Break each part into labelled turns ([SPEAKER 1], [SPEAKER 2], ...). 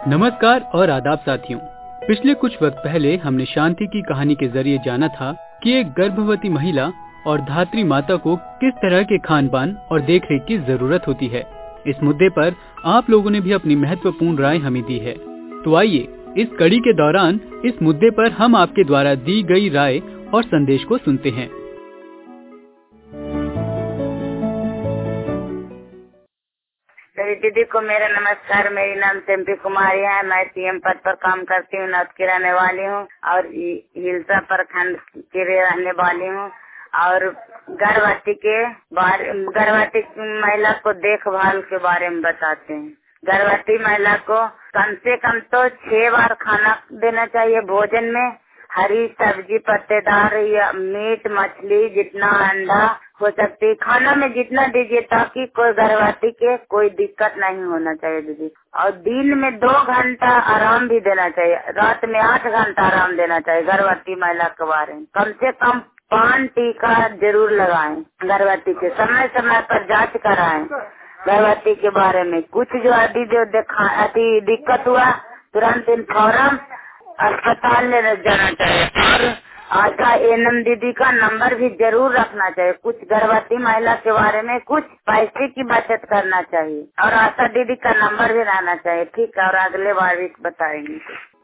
[SPEAKER 1] नमस्कार और आदाब साथियों। पिछले कुछ वक्त पहले हमने शांति की कहानी के जरिए जाना था कि एक गर्भवती महिला और धात्री माता को किस तरह के खान पान और देखरेख की जरूरत होती है। इस मुद्दे पर आप लोगों ने भी अपनी महत्वपूर्ण राय हमें दी है। तो आइए इस कड़ी के दौरान इस मुद्दे पर हम आपके द्वारा दी गई राय और संदेश को सुनते हैं।
[SPEAKER 2] मेरी दीदी को मेरा नमस्कार। मेरी नाम चंपी कुमारी है। मैं सीएम पद पर काम करती हूँ। नौत की रहने वाली हूँ और हिलसा प्रखंड की रहने वाली हूँ। और गर्भवती महिला को देखभाल के बारे में बताते हैं। गर्भवती महिला को कम से कम तो 6 बार खाना देना चाहिए। भोजन में हरी सब्जी, पत्तेदार या मीट, मछली, जितना अंडा हो सकती है खाना में जितना दीजिए, ताकि कोई गर्भवती के कोई दिक्कत नहीं होना चाहिए दीदी। और दिन में 2 घंटा आराम भी देना चाहिए। रात में 8 घंटा आराम देना चाहिए। गर्भवती महिला के बारे में कम से कम पान टीका जरूर लगाएं। गर्भवती के समय समय पर जांच कराएं। गर्भवती के बारे में कुछ जो दिक्कत हुआ तुरंत फौरन अस्पताल ले जाना चाहिए। और आशा एनएम दीदी का नंबर भी जरूर रखना चाहिए। कुछ गर्भवती महिला के बारे में कुछ पैसे की बचत करना चाहिए और आशा दीदी का नंबर भी रहना चाहिए। ठीक है, और अगले बार भी बताएंगे।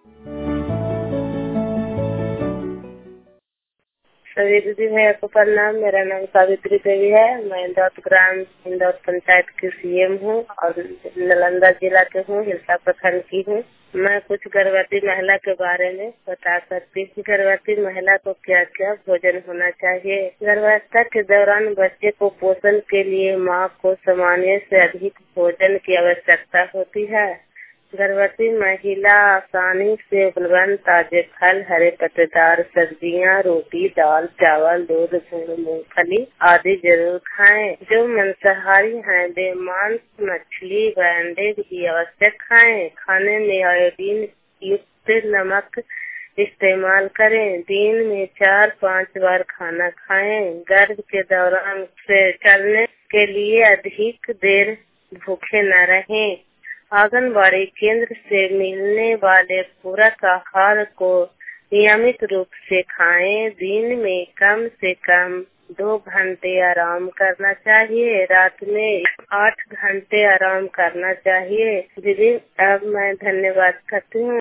[SPEAKER 3] सभी दीदी भैया को प्रणाम। मेरा नाम सावित्री देवी है। मैं इंदौर पंचायत की सीएम हूँ और नालंदा जिला के हूँ, हिलसा प्रखंड की हूँ। मैं कुछ गर्भवती महिला के बारे में बता सकती हूँ। गर्भवती महिला को क्या क्या भोजन होना चाहिए। गर्भावस्था के दौरान बच्चे को पोषण के लिए माँ को सामान्य से अधिक भोजन की आवश्यकता होती है। गर्भवती महिला आसानी से उपलब्ध ताजे फल, हरे पत्तेदार सब्जियां, रोटी, दाल, चावल, दूध, गुड़, मूंगफली आदि जरूर खाएं। जो मांसाहारी हैं वे मांस, मछली व अंडे भी अवश्य खाएं। खाने में आयोडीन युक्त नमक इस्तेमाल करें। दिन में 4-5 बार खाना खाएं। गर्भ के दौरान से चलने के लिए अधिक देर भूखे न रहें। आंगनबाड़ी केंद्र से मिलने वाले पूरक आहार को नियमित रूप से खाएं। दिन में कम से कम 2 घंटे आराम करना चाहिए। रात में 8 घंटे आराम करना चाहिए। दीदी अब मैं धन्यवाद करती हूँ।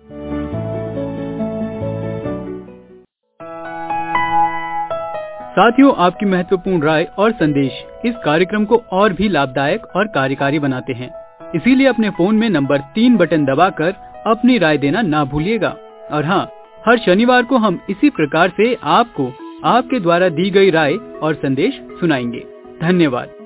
[SPEAKER 1] साथियों, आपकी महत्वपूर्ण राय और संदेश इस कार्यक्रम को और भी लाभदायक और कार्यकारी बनाते हैं। इसीलिए अपने फोन में नंबर 3 बटन दबाकर अपनी राय देना ना भूलिएगा। और हाँ, हर शनिवार को हम इसी प्रकार से आपको आपके द्वारा दी गई राय और संदेश सुनाएंगे। धन्यवाद।